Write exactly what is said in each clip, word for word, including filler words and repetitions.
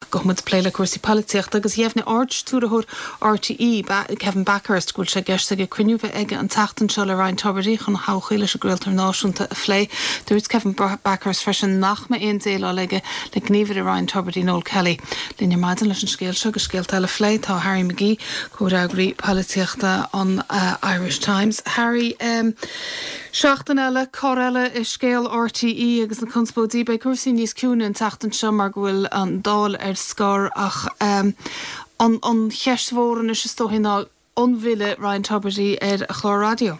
gohmud pléile cuasí políocht agus dhéhna ort túrathúr R T E Kevin Backhurst gúil sé geiste go cruinniuh ige an tatan seo le Ryan Tubridy chun háchéile a gréiltar náisiúnta a phlé. Dúirt Kevin Backhurst freisin nach ma aon déile leige le gníomhar a Ryan Tubridy Noel Kelly. Líne maidan leis an scéil seo go scéalta le phlé tá Harry McGee córágraí políochta an uh, Irish Times. Harry, um, seachtain eile choréile is scéal R T E agus na conspódí bei cuasaí níos ciúna an tatan seo mar bhfuil an dáil ar scór ach um, an, an cheismhóran is tóhinná onmhile Ryan Tubridy ar a chlár radio.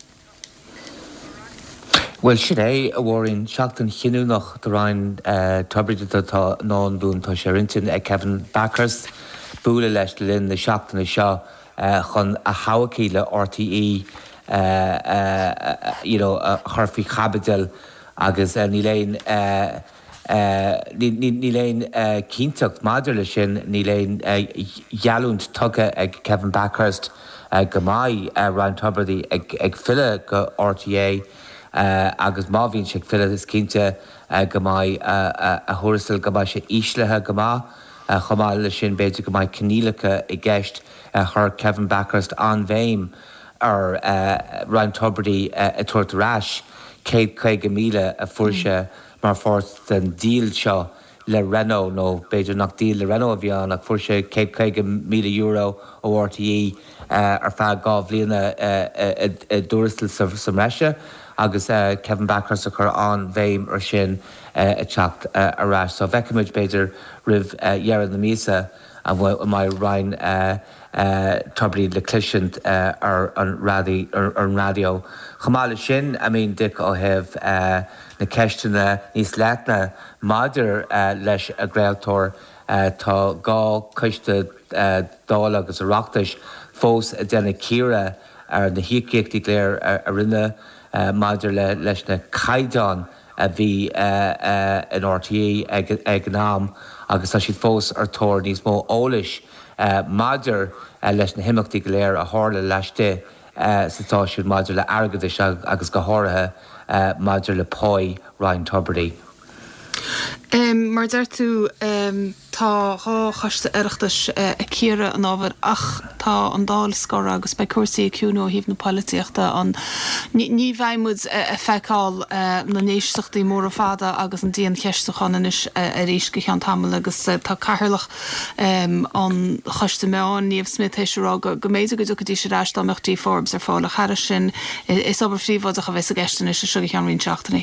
Well, sin é a bhórin seachtain chinú nach do Ryan uh, Tubridy tá ná an bún tá sé rintin ag Kevin Backhurst búla leis linn na seachtainna seo uh, chun a haicíle R T E uh, uh, uh, you know, uh, chuirfaí chabadil agus uh, ní léon uh, uh, ní, ní, ní léon uh, cínteacht maidir le sin ní léon uh, gealúnt tugtha ag Kevin Backhurst uh, go maith uh, Ryan Tubridy ag, ag fille go R T A Uh, agus má bhíonn sé fila is cinnte uh, go maith uh, uh, a thuirsil go maith sé íslethe go maith uh, chomáile sin beidir go maith cnílacha i gceist uh, chur Kevin Backhurst an bhéim ar uh, Ryan Tubridy uh, a tuairt rais céad chuige míle a fuairse mar fórt den díl seo le Renault nó beidir nach díl le Renault a bhíán nach fuairse céad chuige míle euro ó R T E uh, ar feadh gá bhbliana a dúrastal sa reise. agus uh, Kevin Backhurst a chur an bhéim ar sin uh, a teacht uh, arás. So bheicimiid beidir rih dhearan na mísa a bhfuil mai Ryan uh, uh, Tubridy le clisiant uh, ar an radio. Ar, ar radio. Chamála sin, I mean, dic ó heh uh, na ceistena níos leitna maidir uh, leis a gréaltóir uh, tá gá coiste uh, dála agus a reachtais fós a déna círa ar na hiíochtaí léir a, a rinne Uh, maidir le leis na caighdeán a bhí uh, uh, an R T E ag, ag an am agus tá siad fós ar tóir níos mó ólais uh, maidir uh, leis na himachtaí go léir a tháirla leiste uh, satá siad maidir le airgeadais agus go háirithe uh, maidir le pói Ryan Tubridy. Um, mar der tú um, tá há chaiste iireachtas uh, a círe an ábhar ach tá an dáil scór agus bei cuasaí ciúnú híomh na políochta an ní bhaimmuid a feicáil uh, na néisteachtaí mór a fada agus an díon cheistechan is uh, a ríis go chean tamil agus uh, tá cairlach um, an chaiste meán níomh Smith éisirá go go méidir go dtí sé ráistá meachtaí Forbes ar fála cheara sin is obair fríomhd a bheits a gceistan is a suga chean rinn seachtainna.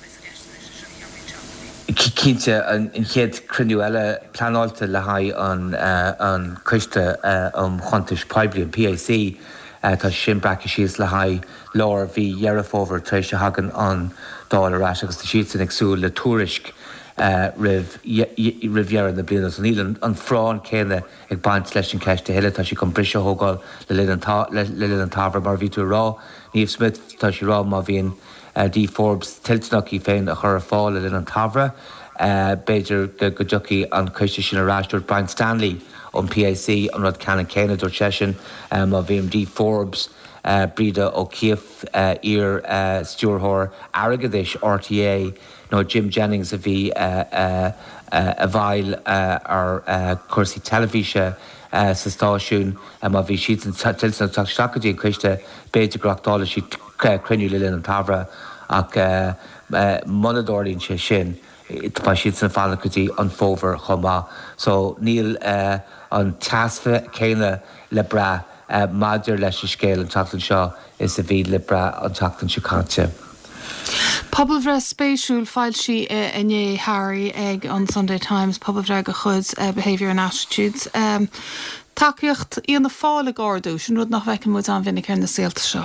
Cínte an chéad cruinniú eile planáilte le haid an uh, an cuiste uh, an chuantais Poibli an P A C uh, tá sin brace síos le haid láir bhí dhearafóver tar éis se hagan an dáil arás agus tá siad san agsúil le túrisc uh, rih rihhearan na blianas an ílan an frán céine ag baint leis an ceiste heile tá si chun brise thógáil le linn an tabhar mar bhí tú rá Níomh Smith tá si rá má bhíon Uh, Dí Forbes tiltnach í féin a chur fáil in an tabhra uh, beidir go go dtuí an cuiste sin aráistúir Brian Stanley ón P A C an rud ceanna céine dúir sesin um, a bhíon Dí Forbes uh, brída ó Cíamh uh, ar uh, stúrthóir airgeadais R T A nó Jim Jennings a bhí uh, uh, uh, a bhail uh, ar uh, cuasaí telefíse uh, sa stáisiún um, a bhí siad an tiltnach takeíon cuiste beidir goachtála si cruinniú le linn an tabhra ach uh, uh, monadorlíonn sé sin tá siad san fála gotí an fómhar chomá. So níl uh, an tasfa céine le bra uh, maidir leis a scéal an tatan seo is a bhí le bra an tatan siúcáte. Pobal bhre spéisiúil fáil si inné Harry ag an Sunday Times, pobal bhre go chud uh, behaviour and attitudes. Um, Takeíocht íon na fála gáardú, sin rud nach bheicean muid an vinnig ar na síalta seo.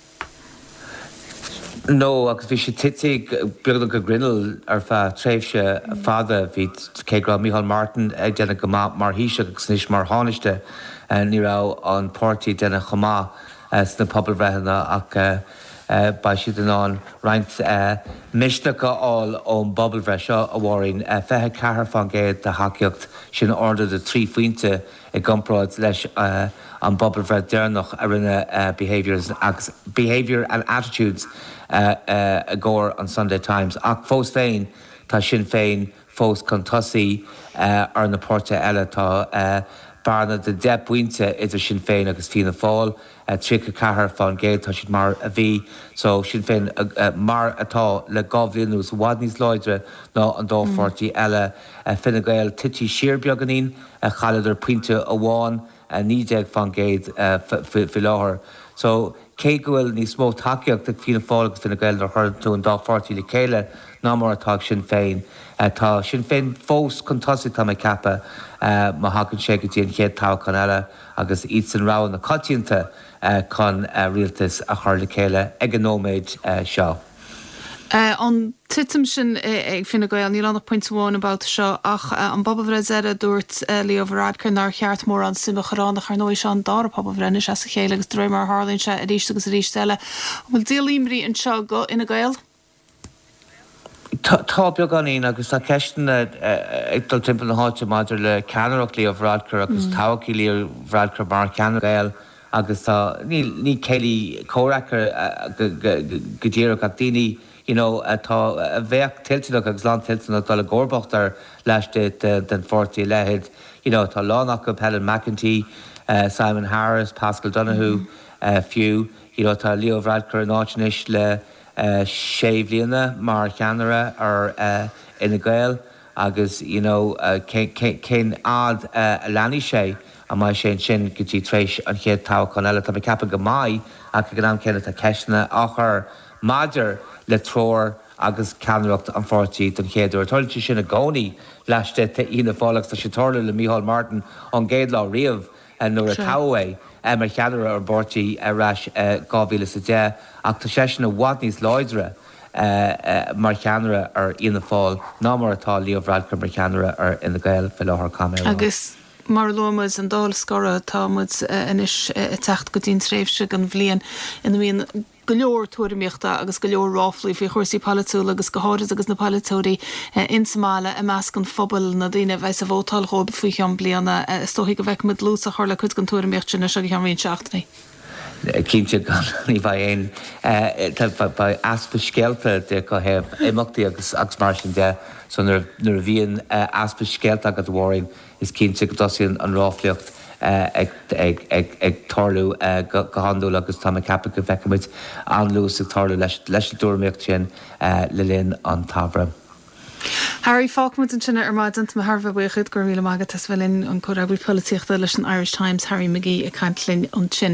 No, agus bhí sé titig beagán go grinnel ar fa tréimhse fada bhí cérá Micheál Martin ag déna go mar híise agus níos mar háneiste ní rá an pártaí déna chomá sna pobal bhreithanna ach uh, ba siad an an roinnt uh, misneacha áil ón bobbal bhre seo a bhhairn uh, fethe cethar fan géad de haceocht sin orda de trí faointe i gcompráid leis uh, an bobbal bhre dearnach a rinne uh, behaviours agus behaviour and attitudes uh, uh, a gcóir an Sunday Times ach fós féin tá sin féin fós chun tosaí ar na pórte eile tá barna de de buinte idir Sinn Féin agus Fianna Fáil, trí go cethir fáin géad tá siad mar a bhí, so Sinn Féin mar atá le gábhlíonús bhhad níos láidre ná an dá fortaí eile Fine Gael tití siar beaganín a chaidir puinte amháin a nídeag fan géad fi láthair. So cé go bhfuil níos mó takeíocht ag Fianna Fáil agus Fine Gael ar chuir tú an dá fortaí le chéile ná mar atá Sinn Féin. Tá Sinn Féin fós chun tosaí tá me cappa má hagann sé go dtíon chéad tá chun eile agus iad san rá na coitianta chun rialtas a chuir le chéile ag an nóméid seo. An titim sin ag Fine Gael níl annach point bháin about seo ach an Bobbal Bhreizera dúirt Leo Varadkar nar cheart mór an simime choránach ar nóis an dar Bobbal Bhreis as a chéile agus dréim mar Harlín se a ríist agus a ríist eile. Bhfuil díolíimrí an seo go ina Gael? Tá beag ganín agus tá ceistan ag dul timp na háte maidir le ceanach Leo Varadkar agus táhaí Leo Varadkar mar cean Gael agus tá ní céilí córachar go ddíach a daoine tá a bheith tilteach agus lá tilteach dá le gcórbachtar leis den fortaí lehéid. Tá lánach go Helen McEntee, Simon Harris, Pascal Donoghue fiú, tá Leo Varadkar an áitinis le sé bhliana mar cheanara ar ina Gael agus cén ad a leanaí sé a mai sé sin go dtí tréis an chéad tá chun eile tá cappa go maiid a go gan céine a ceisna achar maidir le tróir agus ceanreacht an fortaí don chéadú. Táilte sin a gcónaí leiste ina fálaach sa sitóirla le Micheál Martin an géad lá riamh nuair a cabhfuil mar cheanara ar bortaí arás gábhíle sa dé ach tá sé sin a bhhad níos láidre mar cheanara ar ina fáil ná mar atá Leo Varadkar mar cheanara ar ina Gael fi láthair camera. Agus mar lomas an dál scara tá mud inis techt go dtín tréifse an bhblion ina bhíon go leor tuairimíochta agus go leor ráflaí fao chuirsaí palatóla agus go háiris agus na palatóirí insamála a measc an phobal na daoine bheits a bhótáil chob faoi an bliana stoigh go bheith mud lús a chuir le chud an tuairimíocht sin se go an rion seachtaí. Cínte gan ní bhaid éon ba aspa scealta de go hebh imachtaí agus agus mar sin de so nuair a bhíon aspa scealta agad bhhaing is cínte go dosíonn an ráfliocht ag tarlú go handú agus tá cappa go bheicimiid an lús ag tarlú leis an dúirmíocht sin le linn an tabhra. Harry Falkmut an sinna ar maidint ma Harbh buchud gur míle mágad tas bhfuilinn an chorábí políochta leis an Irish Times Harry McGee a caiintlinn an sin.